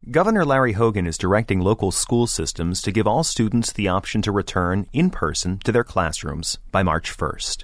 Governor Larry Hogan is directing local school systems to give all students the option to return in person to their classrooms by March 1st.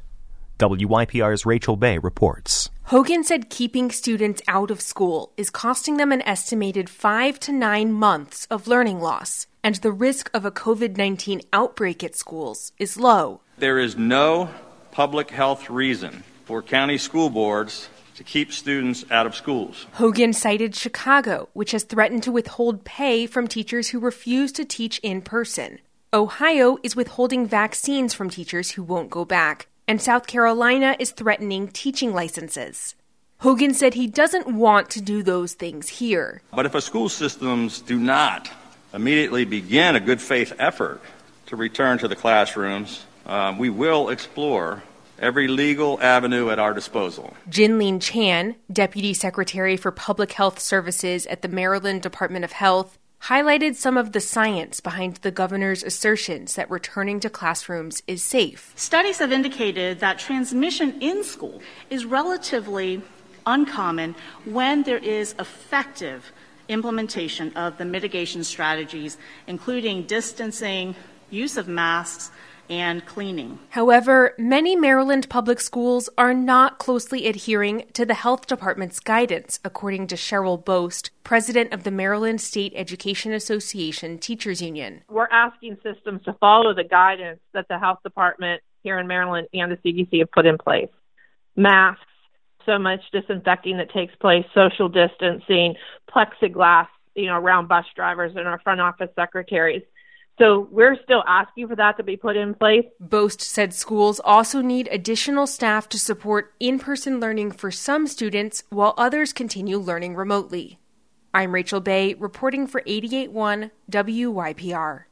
WYPR's Rachel Bay reports. Hogan said keeping students out of school is costing them an estimated 5 to 9 months of learning loss, and the risk of a COVID-19 outbreak at schools is low. There is no public health reason for county school boards to keep students out of schools. Hogan cited Chicago, which has threatened to withhold pay from teachers who refuse to teach in person. Ohio is withholding vaccines from teachers who won't go back. And South Carolina is threatening teaching licenses. Hogan said he doesn't want to do those things here. But if school systems do not immediately begin a good faith effort to return to the classrooms, we will explore every legal avenue at our disposal. Jinlene Chan, Deputy Secretary for Public Health Services at the Maryland Department of Health, highlighted some of the science behind the governor's assertions that returning to classrooms is safe. Studies have indicated that transmission in school is relatively uncommon when there is effective implementation of the mitigation strategies, including distancing, use of masks, and cleaning. However, many Maryland public schools are not closely adhering to the health department's guidance, according to Cheryl Boast, president of the Maryland State Education Association Teachers Union. We're asking systems to follow the guidance that the health department here in Maryland and the CDC have put in place. Masks, so much disinfecting that takes place, social distancing, plexiglass, around bus drivers and our front office secretaries. So we're still asking for that to be put in place. Boast said schools also need additional staff to support in-person learning for some students while others continue learning remotely. I'm Rachel Bay, reporting for 88.1 WYPR.